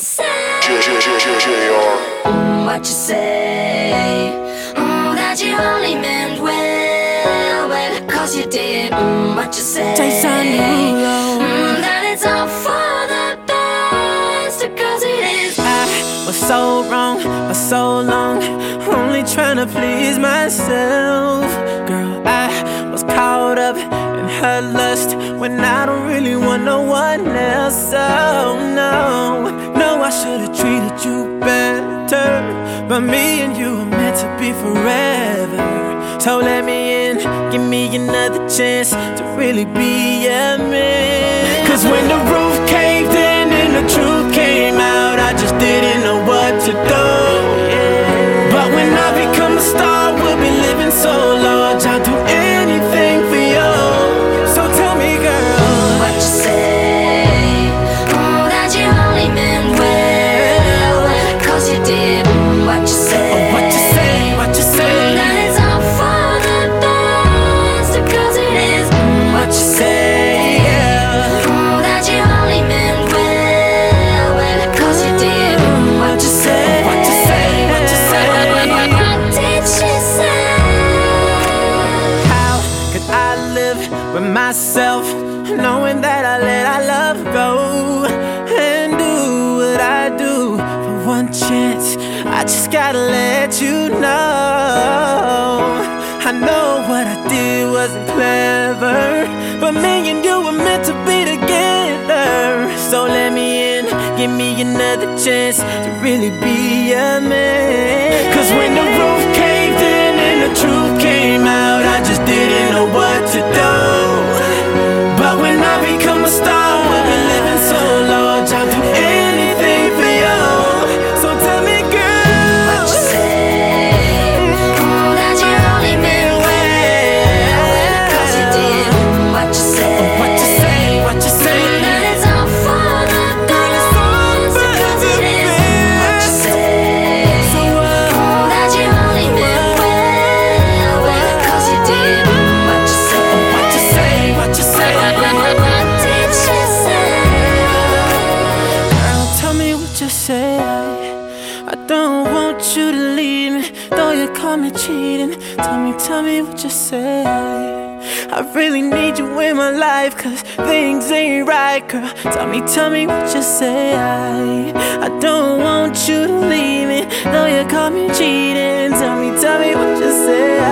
say? What you say? That you only meant well, cause you did. What you say? That it's all for the best, cause it is. I was so wrong for so long, only trying to please myself. Girl, I was caught up in her lust when I don't really want no one else. Oh no, no, I should've treated you better, but me and you were meant to be forever. So let me in, give me another chance to really be a man. Cause when the roof caved in and the truth came out, I just didn't know what to do. But when I become a star, we'll be living so large, I'll do anything for you. So tell me, girl, what you say? That you only meant well, cause you did. What you say? What you say? What you say? That it's all for the best, cause it is. What you say? That you only meant well, cause you did. What you say? What you say? What you say? What did she say? How could I live with myself, knowing that I let our love go and do what I do for one chance? I just gotta let you know, I know what I did wasn't clever, but me and you were meant to be together. So let me in, give me another chance to really be a man. Cause when the roof caved in and the truth came out, I just didn't know what to do. But when I become a star, we'll be living so large, I'll do anything for you. So tell me, girl, What you say? That you only meant well, cause you did. What you say? what you say? What you say? That it's all for the best, cause it is. What you say? That you only meant well, cause you did. What you say? What you say? What you say? What did she say? Girl, tell me what you say. I don't want you to leave me, though you call me cheating. Tell me what you say. I really need you in my life, cause things ain't right, girl. Tell me what you say. I don't want you to leave me, though you call me cheating. Tell me what you say.